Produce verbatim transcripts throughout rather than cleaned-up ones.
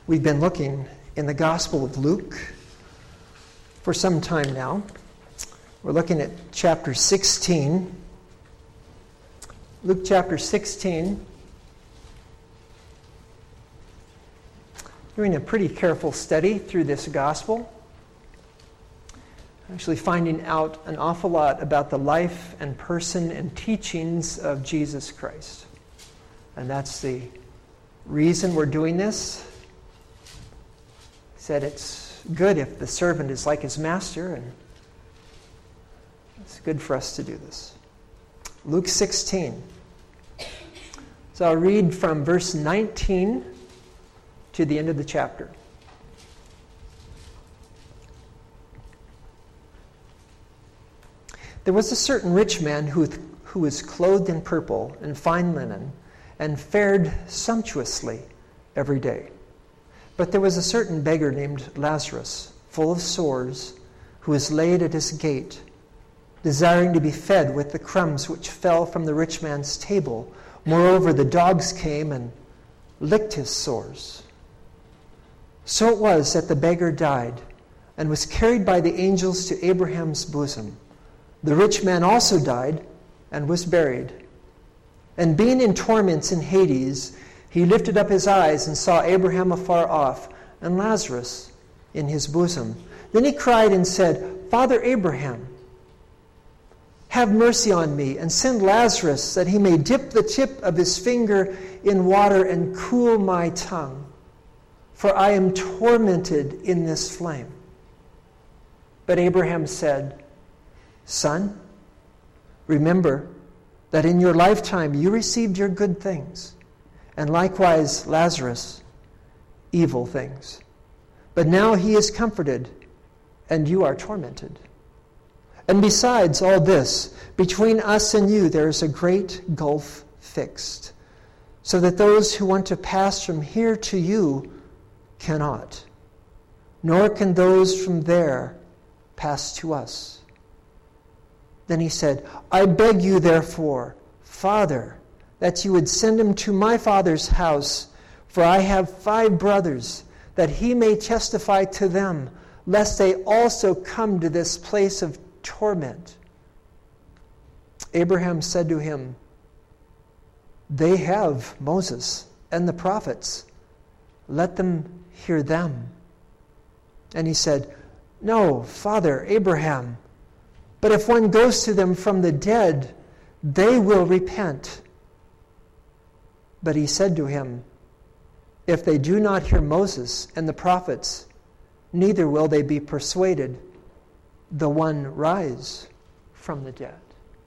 We've been looking in the Gospel of Luke for some time now. We're looking at chapter sixteen. Luke chapter sixteen. Doing a pretty careful study through this gospel. Actually finding out an awful lot about the life and person and teachings of Jesus Christ. And that's the reason we're doing this. He said it's good if the servant is like his master, and it's good for us to do this. Luke sixteen. So I'll read from verse nineteen to the end of the chapter. There was a certain rich man who, who was clothed in purple and fine linen, and fared sumptuously every day. But there was a certain beggar named Lazarus, full of sores, who was laid at his gate, desiring to be fed with the crumbs which fell from the rich man's table. Moreover, the dogs came and licked his sores. So it was that the beggar died, and was carried by the angels to Abraham's bosom. The rich man also died, and was buried. And being in torments in Hades, he lifted up his eyes and saw Abraham afar off, and Lazarus in his bosom. Then he cried and said, Father Abraham, have mercy on me, and send Lazarus, that he may dip the tip of his finger in water and cool my tongue, for I am tormented in this flame. But Abraham said, Son, remember that in your lifetime you received your good things, and likewise Lazarus evil things. But now he is comforted, and you are tormented. And besides all this, between us and you there is a great gulf fixed, so that those who want to pass from here to you cannot, nor can those from there pass to us. Then he said, I beg you, therefore, Father, that you would send him to my father's house, for I have five brothers, that he may testify to them, lest they also come to this place of torment. Abraham said to him, They have Moses and the prophets. Let them hear them. And he said, No, Father Abraham, but if one goes to them from the dead, they will repent. But he said to him, If they do not hear Moses and the prophets, neither will they be persuaded, the one rise from the dead.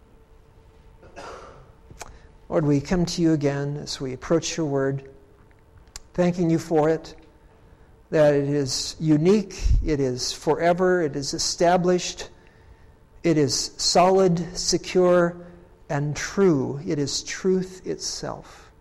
Lord, we come to you again as we approach your word, thanking you for it, that it is unique, it is forever, it is established, it is solid, secure, and true. It is truth itself.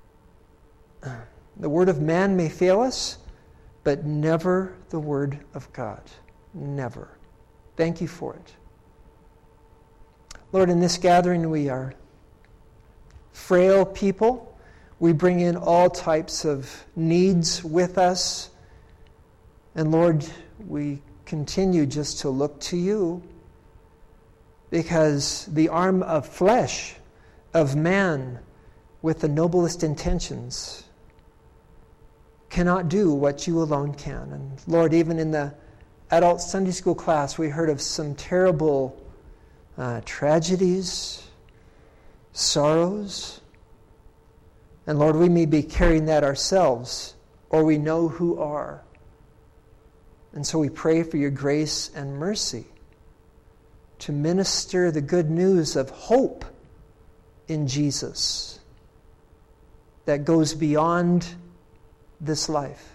The word of man may fail us, but never the word of God. Never. Thank you for it. Lord, in this gathering we are frail people. We bring in all types of needs with us. And Lord, we continue just to look to you, because the arm of flesh, of man, with the noblest intentions, cannot do what you alone can. And Lord, even in the adult Sunday school class, we heard of some terrible uh, tragedies, sorrows. And Lord, we may be carrying that ourselves, or we know who are. And so we pray for your grace and mercy to minister the good news of hope in Jesus that goes beyond this life.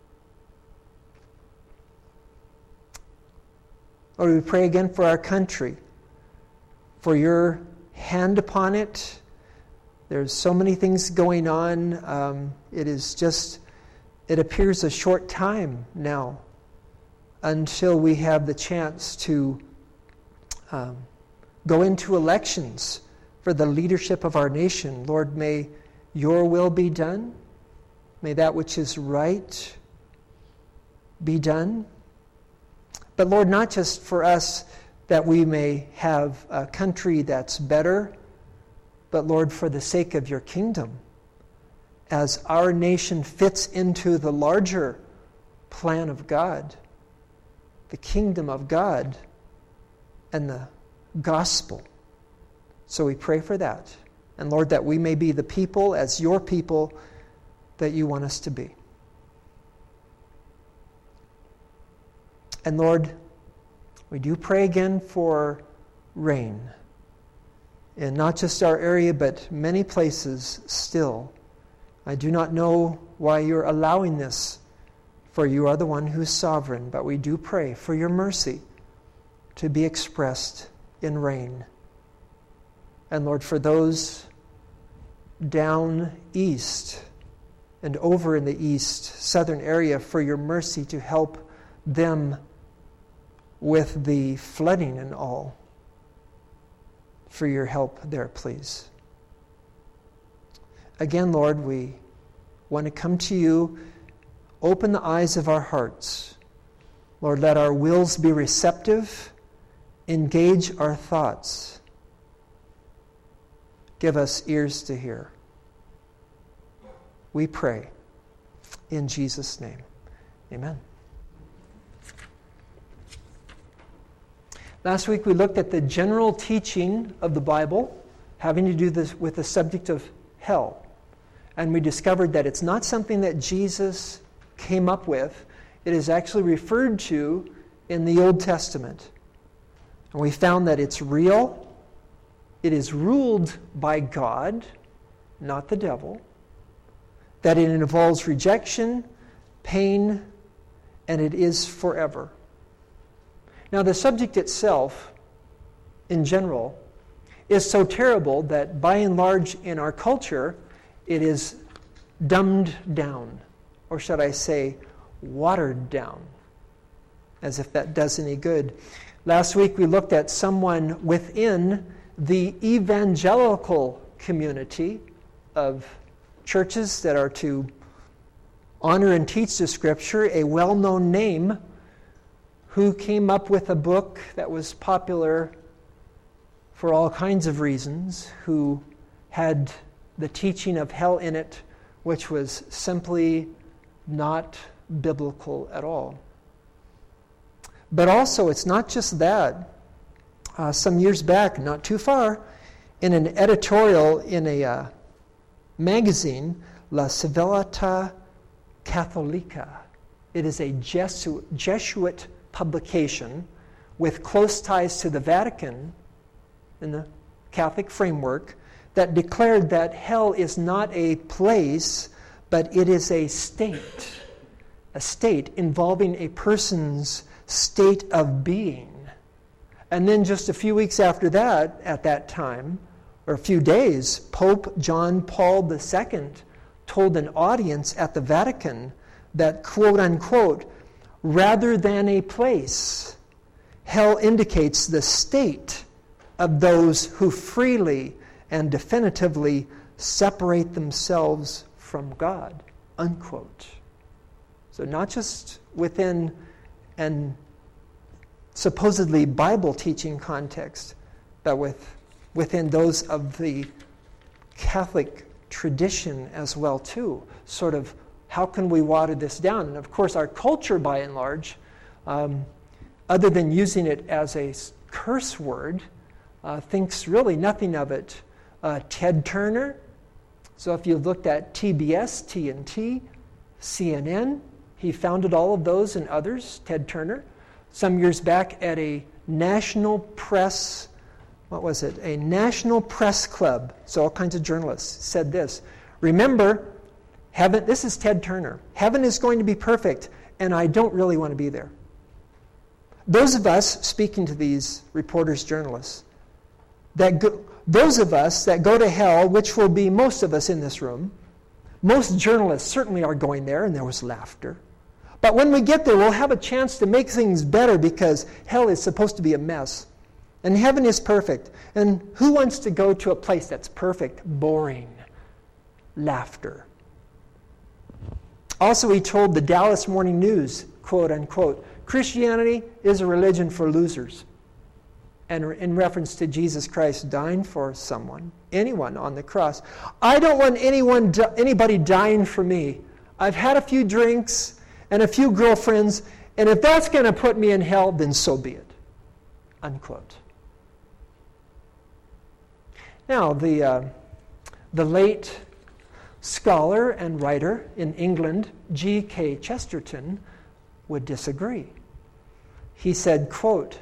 Lord, we pray again for our country, for your hand upon it. There's so many things going on. Um, it is just, it appears a short time now until we have the chance to um, go into elections for the leadership of our nation. Lord, may your will be done. May that which is right be done. But Lord, not just for us that we may have a country that's better, but Lord, for the sake of your kingdom, as our nation fits into the larger plan of God, the kingdom of God and the gospel. So we pray for that. And Lord, that we may be the people, as your people, that you want us to be. And Lord, we do pray again for rain. In not just our area, but many places still. I do not know why you're allowing this, for you are the one who's sovereign. But we do pray for your mercy to be expressed in rain. And Lord, for those down east and over in the east, southern area, for your mercy to help them with the flooding and all. For your help there, please. Again, Lord, we want to come to you. Open the eyes of our hearts. Lord, let our wills be receptive. Engage our thoughts. Give us ears to hear. We pray in Jesus' name. Amen. Last week we looked at the general teaching of the Bible having to do this with the subject of hell. And we discovered that it's not something that Jesus came up with. It is actually referred to in the Old Testament. And we found that it's real. It is ruled by God, not the devil. That it involves rejection, pain, and it is forever. Now, the subject itself, in general, is so terrible that by and large in our culture, it is dumbed down, or should I say, watered down, as if that does any good. Last week we looked at someone within the evangelical community of churches that are to honor and teach the Scripture, a well-known name who came up with a book that was popular for all kinds of reasons, who had the teaching of hell in it, which was simply not biblical at all. But also, it's not just that. Uh, some years back, not too far, in an editorial in a uh, magazine, La Civiltà Catholica. It is a Jesu- Jesuit publication with close ties to the Vatican in the Catholic framework that declared that hell is not a place, but it is a state, a state involving a person's state of being. And then just a few weeks after that, at that time, or a few days, Pope John Paul the Second told an audience at the Vatican that, quote unquote, rather than a place, hell indicates the state of those who freely and definitively separate themselves from God, unquote. So not just within an supposedly Bible teaching context, but with within those of the Catholic tradition as well too. Sort of, how can we water this down? And of course our culture by and large, um, other than using it as a curse word, uh, thinks really nothing of it. Uh, Ted Turner, so if you looked at T B S, T N T, C N N, he founded all of those and others, Ted Turner. Some years back at a national press, what was it? A national press club, so all kinds of journalists said this: remember, heaven, this is Ted Turner, heaven is going to be perfect, and I don't really want to be there. Those of us, speaking to these reporters, journalists, that go, those of us that go to hell, which will be most of us in this room, most journalists certainly are going there, and there was laughter. But when we get there, we'll have a chance to make things better because hell is supposed to be a mess. And heaven is perfect. And who wants to go to a place that's perfect? Boring. Laughter. Also, he told the Dallas Morning News quote unquote, Christianity is a religion for losers. And in reference to Jesus Christ dying for someone, anyone on the cross. I don't want anyone, anybody dying for me. I've had a few drinks and a few girlfriends, and if that's going to put me in hell, then so be it. Unquote. Now, the, uh, the late scholar and writer in England, G K Chesterton, would disagree. He said, quote,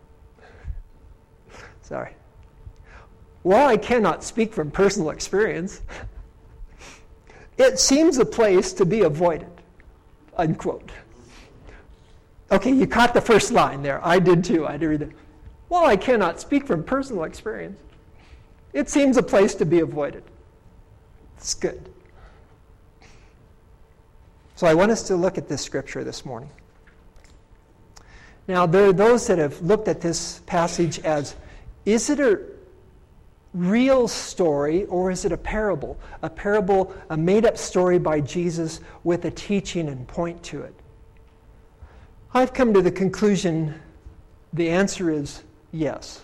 sorry, while I cannot speak from personal experience, it seems a place to be avoided, unquote. Okay, you caught the first line there. I did too. I did read it. While I cannot speak from personal experience, it seems a place to be avoided. It's good. So I want us to look at this scripture this morning. Now, there are those that have looked at this passage as, is it a real story or is it a parable? A parable, a made-up story by Jesus with a teaching and point to it. I've come to the conclusion the answer is yes.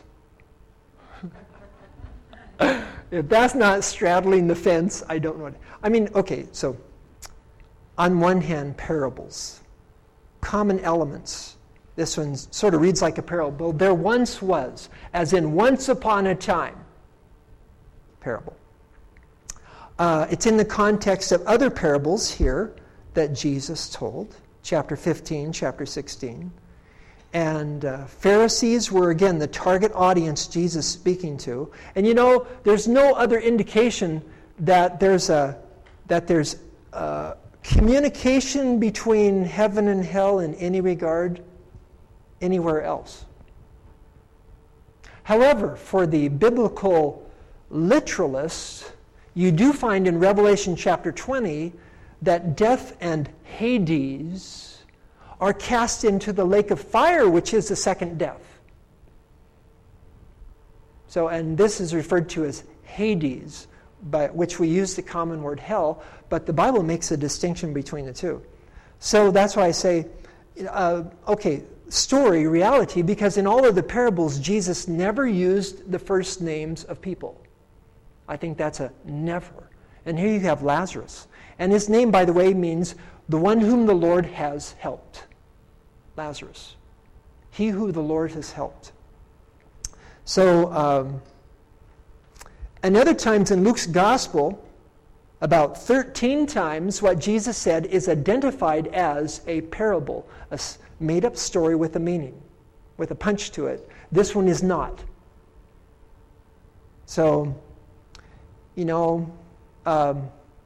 If that's not straddling the fence, I don't know what. I mean, okay, so on one hand, parables, common elements. This one sort of reads like a parable. There once was, as in once upon a time, parable. Uh, it's in the context of other parables here that Jesus told, chapter fifteen, chapter sixteen. And uh, Pharisees were, again, the target audience Jesus speaking to. And you know, there's no other indication that there's a that there's a communication between heaven and hell in any regard anywhere else. However, for the biblical literalists, you do find in Revelation chapter twenty that death and Hades are cast into the lake of fire, which is the second death. So, and this is referred to as Hades, by which we use the common word hell, but the Bible makes a distinction between the two. So that's why I say, uh, okay, story, reality, because in all of the parables, Jesus never used the first names of people. I think that's a never. And here you have Lazarus. And his name, by the way, means the one whom the Lord has helped. Lazarus. He who the Lord has helped. So, um, and other times in Luke's gospel, about thirteen times what Jesus said is identified as a parable, a made-up story with a meaning, with a punch to it. This one is not. So, you know, um,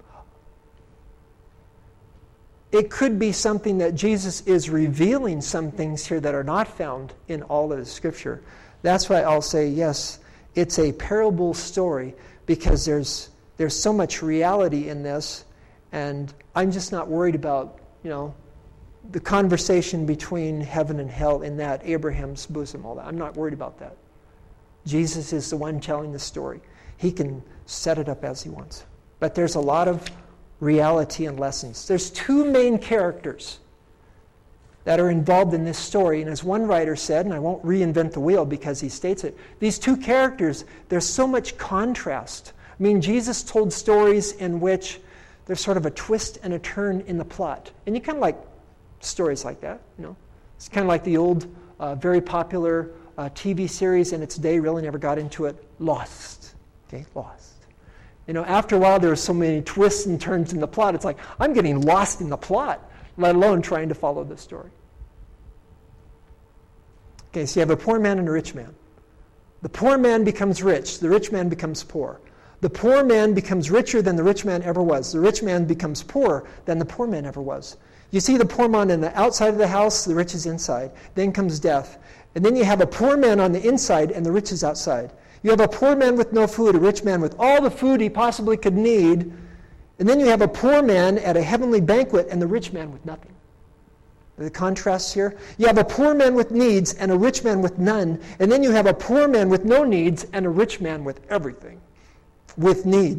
it could be something that Jesus is revealing some things here that are not found in all of the Scripture. That's why I'll say, yes, it's a parable story because there's there's so much reality in this, and I'm just not worried about, you know, the conversation between heaven and hell in that, Abraham's bosom, all that. I'm not worried about that. Jesus is the one telling the story. He can set it up as he wants. But there's a lot of reality and lessons. There's two main characters that are involved in this story, and as one writer said, and I won't reinvent the wheel because he states it, these two characters, there's so much contrast. I mean, Jesus told stories in which there's sort of a twist and a turn in the plot. And you kind of like stories like that, you know. It's kind of like the old, uh, very popular uh, T V series in its day, really never got into it, Lost. Okay, Lost. You know, after a while, there were so many twists and turns in the plot. It's like, I'm getting lost in the plot, let alone trying to follow the story. Okay, so you have a poor man and a rich man. The poor man becomes rich. The rich man becomes poor. The poor man becomes richer than the rich man ever was. The rich man becomes poorer than the poor man ever was. You see the poor man on the outside of the house, the rich is inside. Then comes death. And then you have a poor man on the inside and the rich is outside. You have a poor man with no food, a rich man with all the food he possibly could need. And then you have a poor man at a heavenly banquet and the rich man with nothing. The contrasts here. You have a poor man with needs and a rich man with none. And then you have a poor man with no needs and a rich man with everything. With needs.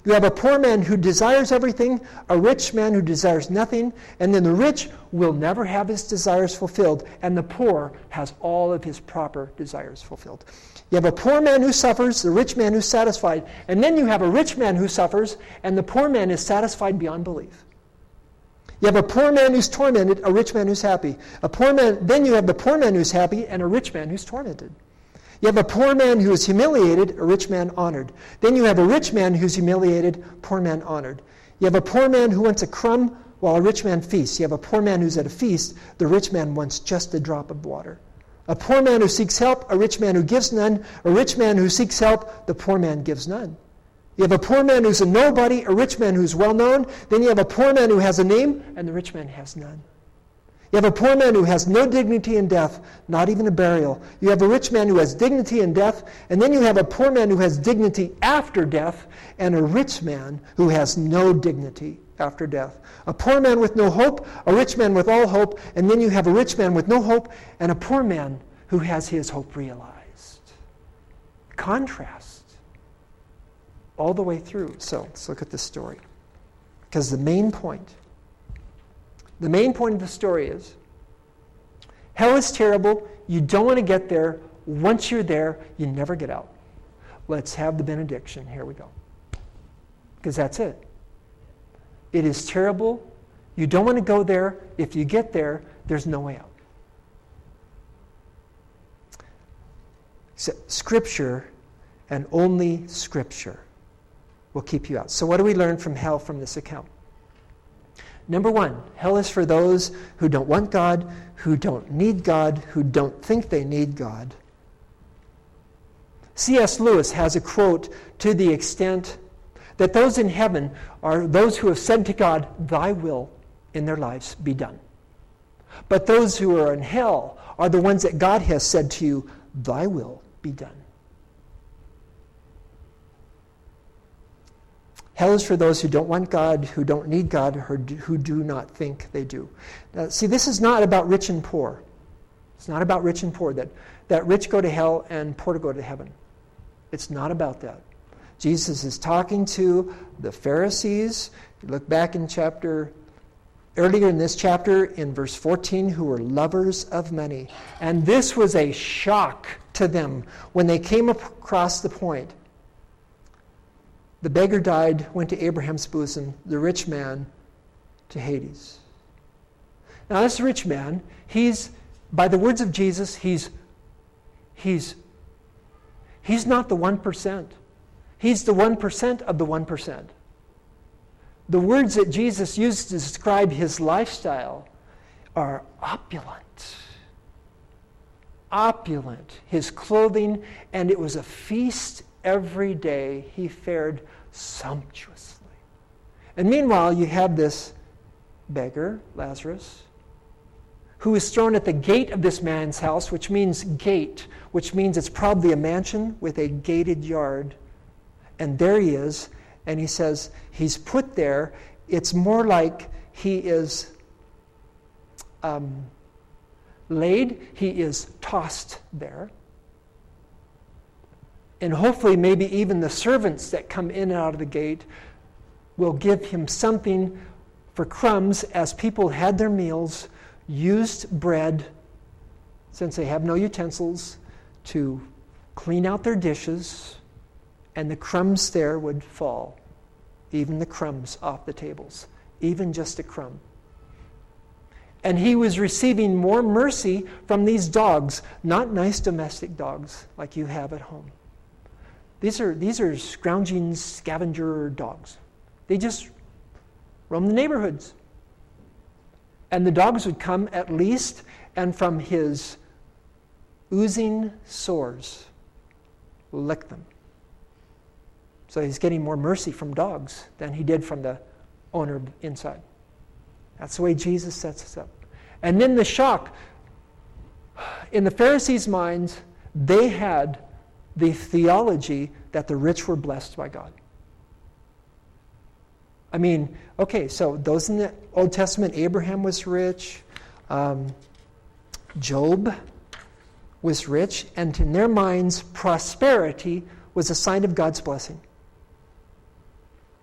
You have a poor man who desires everything, a rich man who desires nothing, and then the rich will never have his desires fulfilled, and the poor has all of his proper desires fulfilled. You have a poor man who suffers, the rich man who's satisfied, and then you have a rich man who suffers, and the poor man is satisfied beyond belief. You have a poor man who's tormented, a rich man who's happy. A poor man, then you have the poor man who's happy, and a rich man who's tormented. You have a poor man who is humiliated, a rich man honored. Then you have a rich man who's humiliated, poor man honored. You have a poor man who wants a crumb while a rich man feasts. You have a poor man who's at a feast, the rich man wants just a drop of water. A poor man who seeks help, a rich man who gives none. A rich man who seeks help, the poor man gives none. You have a poor man who's a nobody, a rich man who's well known. Then you have a poor man who has a name, and the rich man has none. You have a poor man who has no dignity in death, not even a burial. You have a rich man who has dignity in death, and then you have a poor man who has dignity after death, and a rich man who has no dignity after death. A poor man with no hope, a rich man with all hope, and then you have a rich man with no hope, and a poor man who has his hope realized. Contrast all the way through. So let's look at this story. Because the main point The main point of the story is, hell is terrible. You don't want to get there. Once you're there, you never get out. Let's have the benediction. Here we go. Because that's it. It is terrible. You don't want to go there. If you get there, there's no way out. So, Scripture, and only Scripture, will keep you out. So what do we learn from hell from this account? Number one, hell is for those who don't want God, who don't need God, who don't think they need God. C S Lewis has a quote to the extent that those in heaven are those who have said to God, "Thy will in their lives be done." But those who are in hell are the ones that God has said to you, "Thy will be done." Hell is for those who don't want God, who don't need God, or who do not think they do. Now, see, this is not about rich and poor. It's not about rich and poor, that, that rich go to hell and poor to go to heaven. It's not about that. Jesus is talking to the Pharisees. You look back in chapter, earlier in this chapter, in verse fourteen, who were lovers of money. And this was a shock to them when they came across the point. The beggar died, went to Abraham's bosom, the rich man to Hades. Now this rich man, he's, by the words of Jesus, he's, he's, he's not the one percent. He's the one percent of the one percent. The words that Jesus used to describe his lifestyle are opulent. Opulent. His clothing, and it was a feast every day. He fared sumptuously. And meanwhile, you have this beggar, Lazarus, who is thrown at the gate of this man's house, which means gate, which means it's probably a mansion with a gated yard. And there he is, and he says he's put there. It's more like he is um, laid, he is tossed there. And hopefully maybe even the servants that come in and out of the gate will give him something for crumbs as people had their meals, used bread, since they have no utensils, to clean out their dishes, and the crumbs there would fall, even the crumbs off the tables, even just a crumb. And he was receiving more mercy from these dogs, not nice domestic dogs like you have at home. These are, these are scrounging scavenger dogs. They just roam the neighborhoods. And the dogs would come at least, and from his oozing sores, lick them. So he's getting more mercy from dogs than he did from the owner inside. That's the way Jesus sets us up. And then the shock. In the Pharisees' minds, they had the theology that the rich were blessed by God. I mean, okay, so those in the Old Testament, Abraham was rich, um, Job was rich, and in their minds, prosperity was a sign of God's blessing.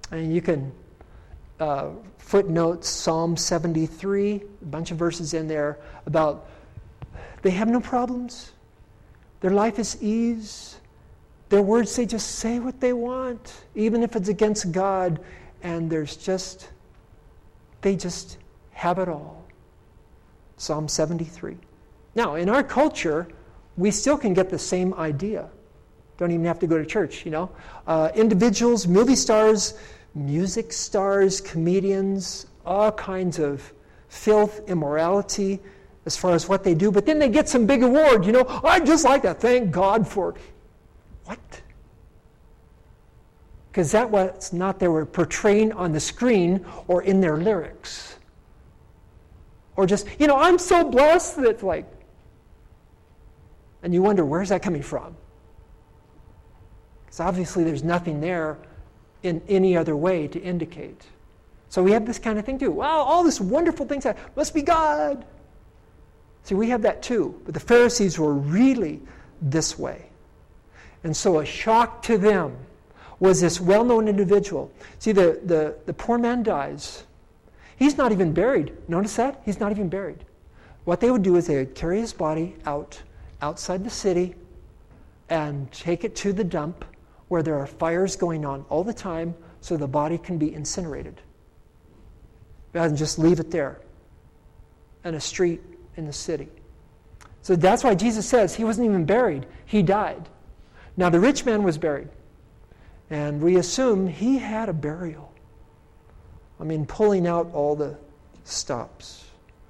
And you can uh, footnote Psalm seventy-three, a bunch of verses in there about they have no problems. Their life is ease. Their words, they just say what they want, even if it's against God. And there's just, they just have it all. Psalm seventy-three. Now, in our culture, we still can get the same idea. Don't even have to go to church, you know. Uh, individuals, movie stars, music stars, comedians, all kinds of filth, immorality as far as what they do. But then they get some big award, you know. I just like that. Thank God for... What? Because that was not they were portraying on the screen or in their lyrics. Or just, you know, I'm so blessed that like... And you wonder, where's that coming from? Because obviously there's nothing there in any other way to indicate. So we have this kind of thing too. Wow, all this wonderful things, that must be God. See, we have that too. But the Pharisees were really this way. And so a shock to them was this well-known individual. See, the, the, the poor man dies. He's not even buried. Notice that? He's not even buried. What they would do is they would carry his body out outside the city and take it to the dump where there are fires going on all the time so the body can be incinerated. Rather than just leave it there in a street in the city. So that's why Jesus says he wasn't even buried. He died. Now the rich man was buried. And we assume he had a burial. I mean, pulling out all the stops.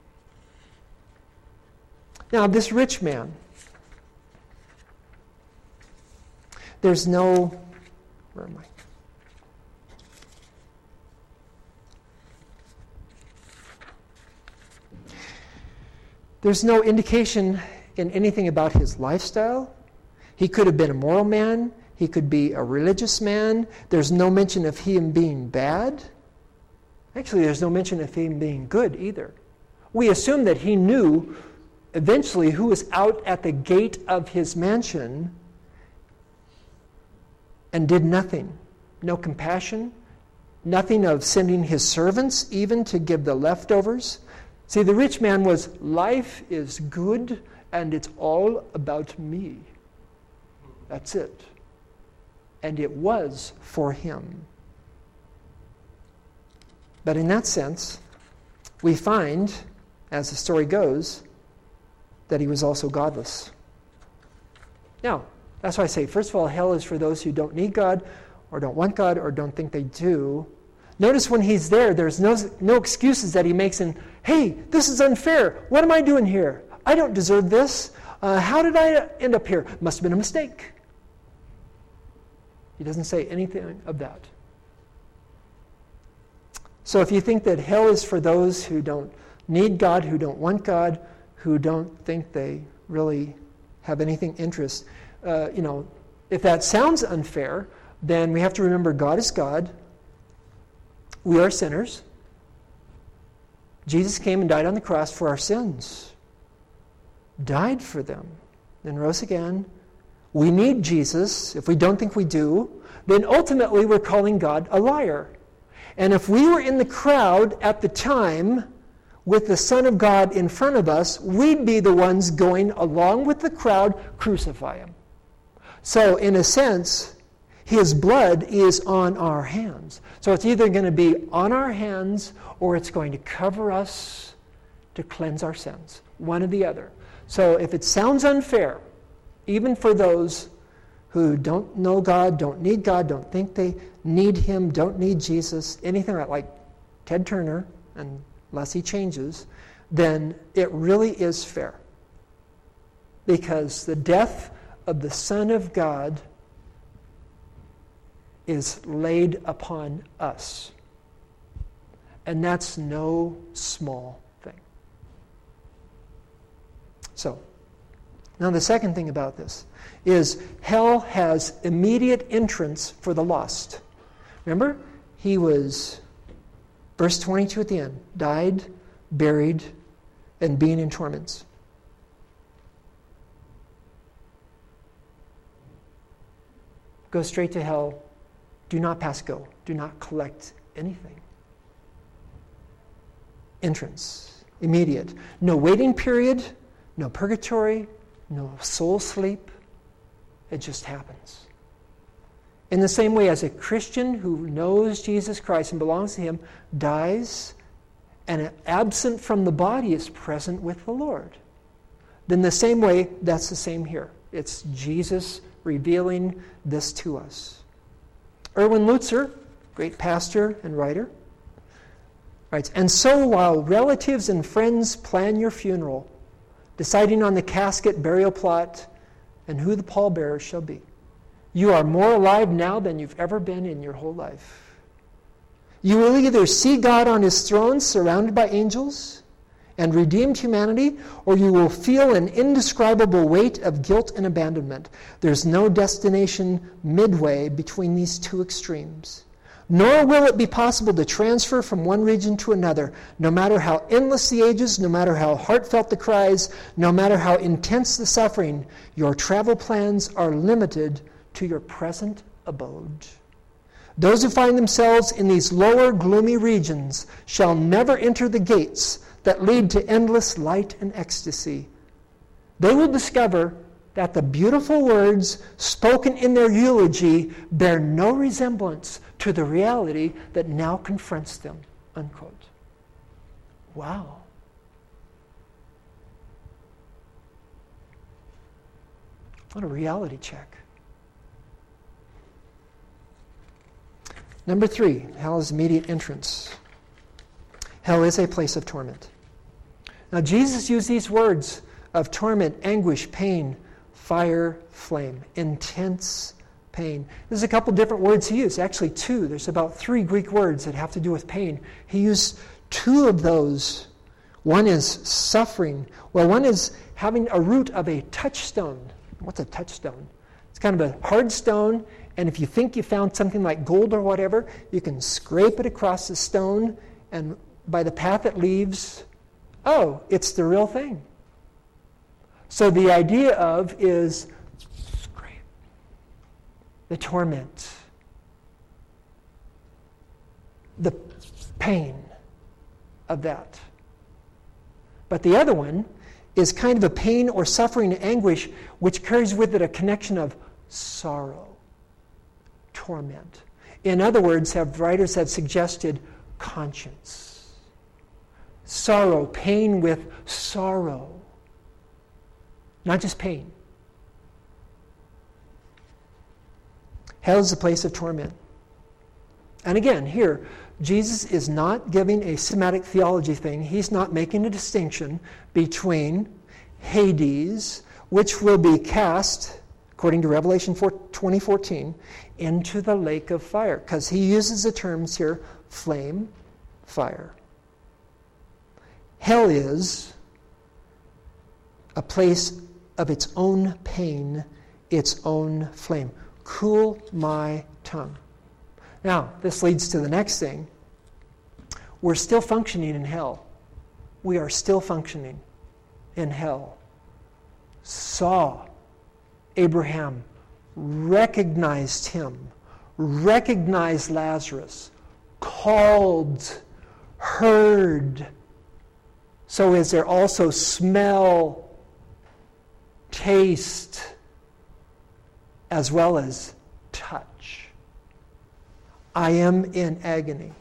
Now this rich man, there's no, where am I? There's no indication in anything about his lifestyle. He could have been a moral man. He could be a religious man. There's no mention of him being bad. Actually, there's no mention of him being good either. We assume that he knew eventually who was out at the gate of his mansion and did nothing. No compassion. Nothing of sending his servants even to give the leftovers. See, the rich man was, life is good and it's all about me. That's it. And it was for him. But in that sense, we find, as the story goes, that he was also godless. Now, that's why I say, first of all, hell is for those who don't need God, or don't want God, or don't think they do. Notice when he's there, there's no, no excuses that he makes in, hey, this is unfair. What am I doing here? I don't deserve this. Uh, how did I end up here? Must have been a mistake. He doesn't say anything of that. So if you think that hell is for those who don't need God, who don't want God, who don't think they really have anything interest, uh, you know, if that sounds unfair, then we have to remember God is God. We are sinners. Jesus came and died on the cross for our sins. Died for them. Then rose again. We need Jesus. If we don't think we do, then ultimately we're calling God a liar. And if we were in the crowd at the time with the Son of God in front of us, we'd be the ones going along with the crowd, crucify him. So in a sense, his blood is on our hands. So it's either going to be on our hands or it's going to cover us to cleanse our sins. One or the other. So if it sounds unfair, even for those who don't know God, don't need God, don't think they need him, don't need Jesus, anything like, like Ted Turner, unless he changes, then it really is fair. Because the death of the Son of God is laid upon us. And that's no small thing. So, now the second thing about this is hell has immediate entrance for the lost. Remember? He was, verse twenty-two at the end, died, buried, and being in torments. Go straight to hell Do not pass go. Do not collect anything. Entrance, immediate. No waiting period, no purgatory, no soul sleep. It just happens. In the same way as a Christian who knows Jesus Christ and belongs to him dies and absent from the body is present with the Lord. Then the same way, that's the same here. It's Jesus revealing this to us. Erwin Lutzer, great pastor and writer, writes, and so while relatives and friends plan your funeral, deciding on the casket, burial plot, and who the pallbearer shall be, you are more alive now than you've ever been in your whole life. You will either see God on his throne surrounded by angels and redeemed humanity, or you will feel an indescribable weight of guilt and abandonment. There's no destination midway between these two extremes. Nor will it be possible to transfer from one region to another, no matter how endless the ages, no matter how heartfelt the cries, no matter how intense the suffering. Your travel plans are limited to your present abode. Those who find themselves in these lower gloomy regions shall never enter the gates that lead to endless light and ecstasy. They will discover that the beautiful words spoken in their eulogy bear no resemblance to the reality that now confronts them. Unquote. Wow. What a reality check. Number three, hell is immediate entrance. Hell is a place of torment. Now, Jesus used these words of torment, anguish, pain, fire, flame, intense pain. There's a couple different words he used, actually two. There's about three Greek words that have to do with pain. He used two of those. One is suffering. Well, one is having a root of a touchstone. What's a touchstone? It's kind of a hard stone, and if you think you found something like gold or whatever, you can scrape it across the stone, and by the path it leaves, oh, it's the real thing. So the idea of is scrape, the torment, the pain of that. But the other one is kind of a pain or suffering and anguish which carries with it a connection of sorrow, torment. In other words, have writers have suggested conscience. Sorrow, pain with sorrow. Not just pain. Hell is a place of torment. And again, here, Jesus is not giving a systematic theology thing. He's not making a distinction between Hades, which will be cast, according to Revelation twenty fourteen, into the lake of fire. Because he uses the terms here, flame, fire. Hell is a place of its own pain, its own flame. Cool my tongue. Now, this leads to the next thing. We're still functioning in hell. We are still functioning in hell. Saw Abraham, recognized him, recognized Lazarus, called, heard. So is there also smell, taste, as well as touch. I am in agony.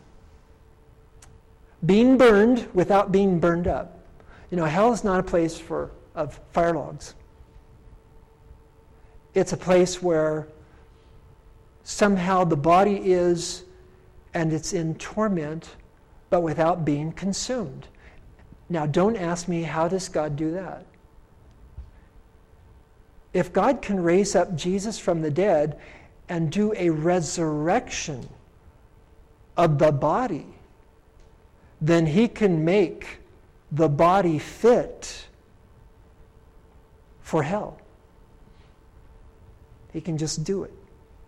Being burned without being burned up. You know, hell is not a place for of fire logs. It's a place where somehow the body is, and it's in torment, but without being consumed. Now, don't ask me, how does God do that? If God can raise up Jesus from the dead and do a resurrection of the body, then he can make the body fit for hell. He can just do it.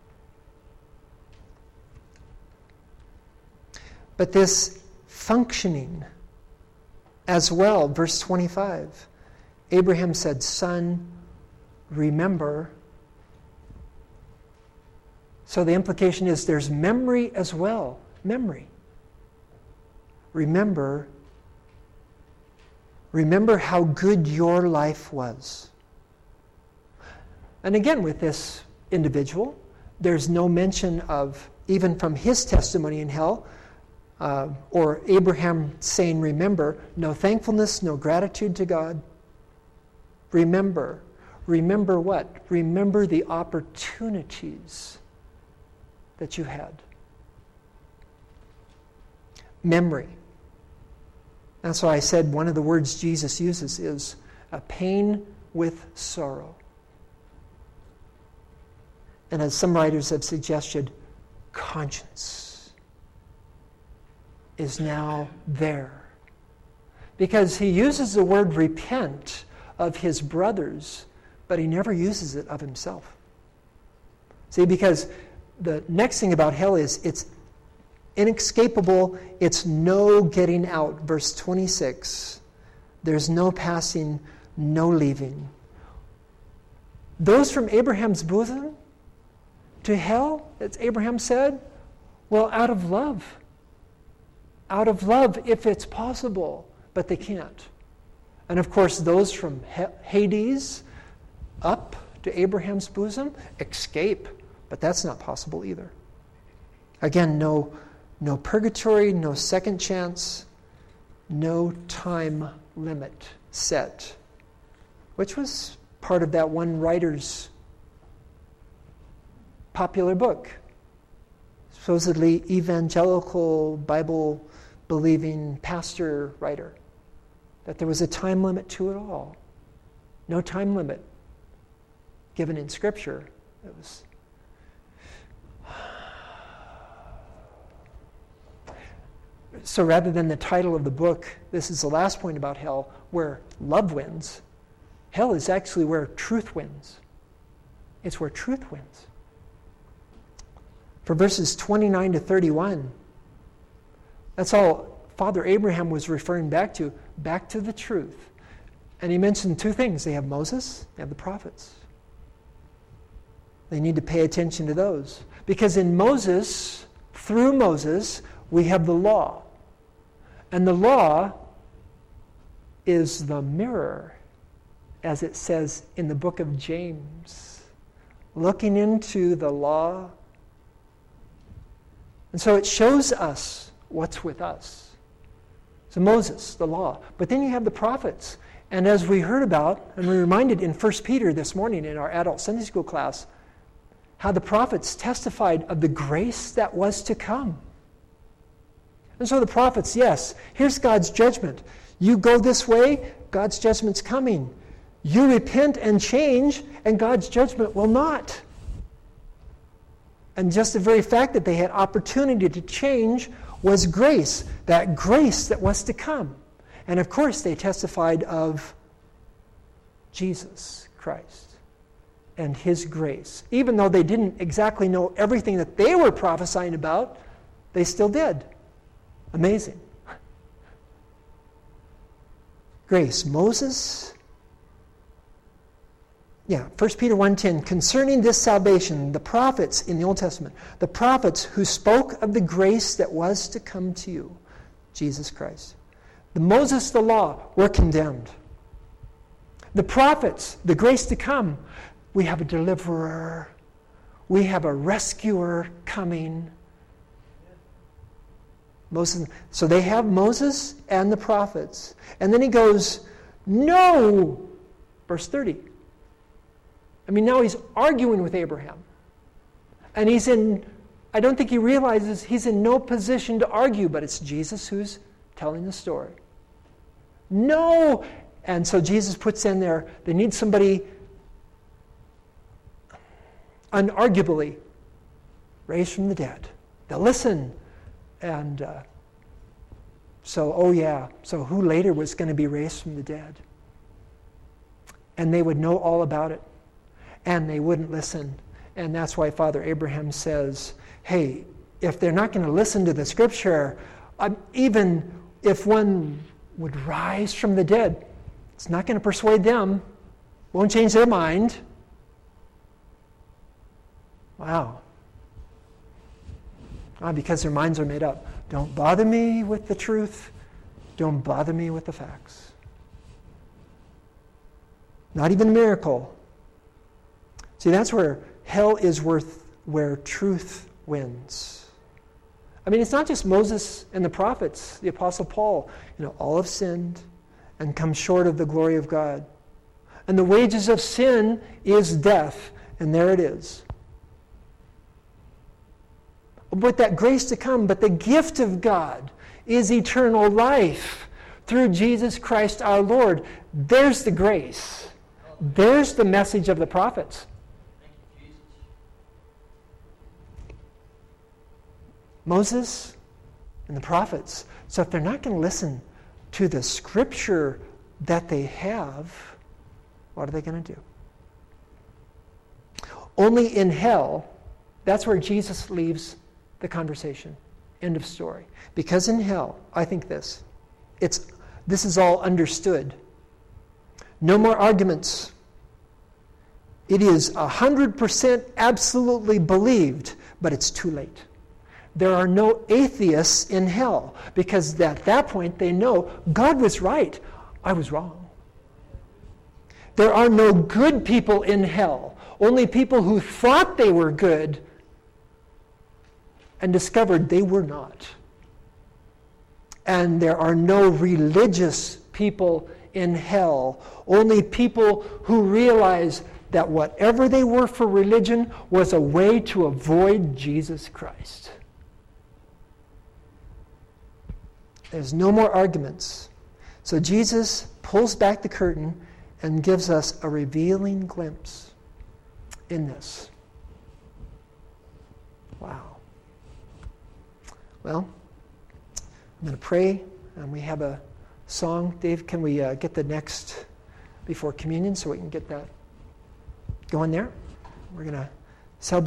But this functioning as well, verse twenty-five, Abraham said, "Son, remember So the implication is there's memory as well. Memory. Remember, remember how good your life was. And again, with this individual, there's no mention of, even from his testimony in hell, uh, or Abraham saying, remember, no thankfulness, no gratitude to God. Remember. Remember what? Remember the opportunities that you had. Memory. That's why I said one of the words Jesus uses is a pain with sorrow. And as some writers have suggested, conscience is now there. Because he uses the word repent of his brothers, but he never uses it of himself. See, because the next thing about hell is it's inescapable, it's no getting out. Verse twenty-six, there's no passing, no leaving. Those from Abraham's bosom to hell, as Abraham said, well, out of love. Out of love, if it's possible, but they can't. And of course, those from Hades up to Abraham's bosom escape, but that's not possible either. Again, no, no purgatory, no second chance, no time limit set, which was part of that one writer's popular book, supposedly evangelical, Bible-believing pastor writer, that there was a time limit to it all. No time limit given in Scripture. It was so rather than the title of the book, this is the last point about hell, where love wins. Hell is actually where truth wins. It's where truth wins. For verses twenty-nine to thirty-one, that's all Father Abraham was referring back to, back to the truth. And he mentioned two things. They have Moses, they have the prophets. They need to pay attention to those. Because in Moses, through Moses, we have the law. And the law is the mirror, as it says in the book of James. Looking into the law. And so it shows us what's with us. So Moses, the law. But then you have the prophets. And as we heard about, and we were reminded in First Peter this morning in our adult Sunday school class, how the prophets testified of the grace that was to come. And so the prophets, yes, here's God's judgment. You go this way, God's judgment's coming. You repent and change, and God's judgment will not. And just the very fact that they had opportunity to change was grace, that grace that was to come. And of course, they testified of Jesus Christ and his grace. Even though they didn't exactly know everything that they were prophesying about, they still did. Amazing. Grace. Moses. Yeah, First Peter one ten, concerning this salvation, the prophets in the Old Testament, the prophets who spoke of the grace that was to come to you, Jesus Christ. The Moses, the law, were condemned. The prophets, the grace to come, we have a deliverer. We have a rescuer coming. Moses, so they have Moses and the prophets. And then he goes, no! Verse thirty. I mean, now he's arguing with Abraham. And he's in, I don't think he realizes he's in no position to argue, but it's Jesus who's telling the story. No! And so Jesus puts in there, they need somebody unarguably raised from the dead. They'll listen. And uh, so, oh yeah, so who later was going to be raised from the dead? And they would know all about it. And they wouldn't listen. And that's why Father Abraham says, hey, if they're not going to listen to the Scripture, um, even if one would rise from the dead, it's not going to persuade them, won't change their mind. Wow. Uh, because their minds are made up. Don't bother me with the truth. Don't bother me with the facts. Not even a miracle. See, that's where hell is worth, where truth wins. I mean, it's not just Moses and the prophets, the Apostle Paul. You know, all have sinned and come short of the glory of God. And the wages of sin is death. And there it is. But that grace to come, but the gift of God is eternal life through Jesus Christ our Lord. There's the grace. There's the message of the prophets. Moses and the prophets. So if they're not going to listen to the scripture that they have, what are they going to do? Only in hell, that's where Jesus leaves the conversation. End of story. Because in hell, I think this, it's this is all understood. No more arguments. It is one hundred percent absolutely believed, but it's too late. There are no atheists in hell, because at that point they know God was right, I was wrong. There are no good people in hell, only people who thought they were good and discovered they were not. And there are no religious people in hell, only people who realize that whatever they were for religion was a way to avoid Jesus Christ. There's no more arguments. So Jesus pulls back the curtain and gives us a revealing glimpse in this. Wow. Well, I'm going to pray, and we have a song. Dave, can we uh, get the next before communion so we can get that going there? We're going to celebrate.